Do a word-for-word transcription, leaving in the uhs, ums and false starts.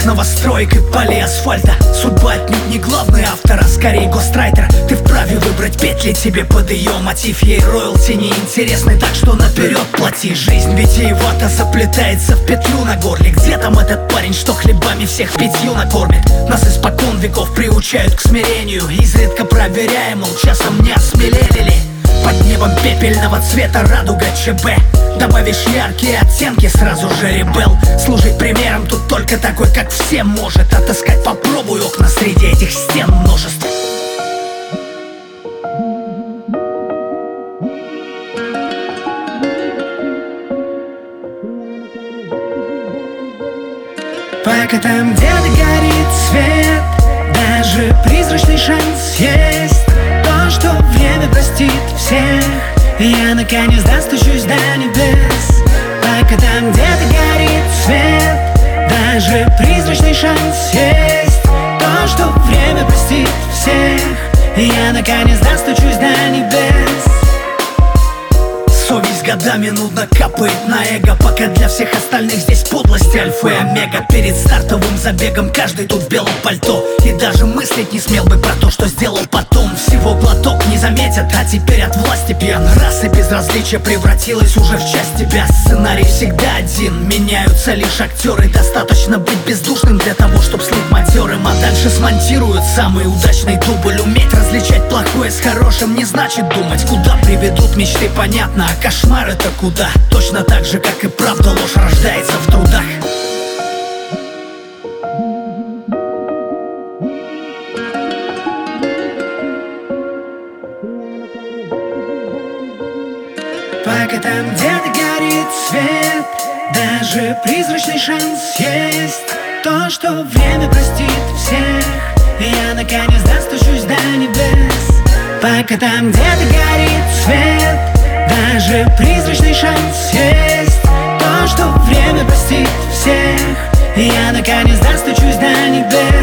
всех новостроек и полей асфальта. Судьба отнюдь не главный автор, а скорее гострайтер. Ты вправе выбрать петли тебе под ее мотив. Ей роялти неинтересны, так что наперед плати. Жизнь витиевато заплетается в петлю на горле. Где там этот парень, что хлебами всех питью накормит? Нас испокон веков приучают к смирению, изредка проверяем, мол, часом не осмелели ли. Под небом пепельного цвета радуга ЧБ. Добавишь яркие оттенки, сразу же ребел. Служить примером тут только такой, как все может. Отыскать попробуй окна среди этих стен множество. Пока там где-то горит свет, даже призрачный шанс есть. То, что время простит всех, я наконец достучусь до небес. Пока там где-то горит свет, даже призрачный шанс есть. То, что время простит всех, я наконец достучусь до небес. Совесть годами нудно капает на эго, пока для всех остальных здесь подлость альфа и омега. Перед стартовым забегом каждый тут в белом пальто, и даже мыслить не смел бы про то, что сделал потом. Всего глоток не заметят, а теперь от власти пьян. Раса безразличия превратилась уже в часть тебя. Сценарий всегда один, меняются лишь актеры. Достаточно быть бездушным для того, чтобы слыть матерым, а дальше смонтируют самый удачный дубль. Уметь различать плохое с хорошим не значит думать, куда приведут мечты, понятно, а кошмар это куда. Точно так же, как и правда, ложь рождается в трудах. Пока там где-то горит свет, даже призрачный шанс есть. То, что время простит всех, я наконец достучусь до небес. Пока там где-то горит свет, даже призрачный шанс есть. То, что время простит всех, я наконец достучусь до небес.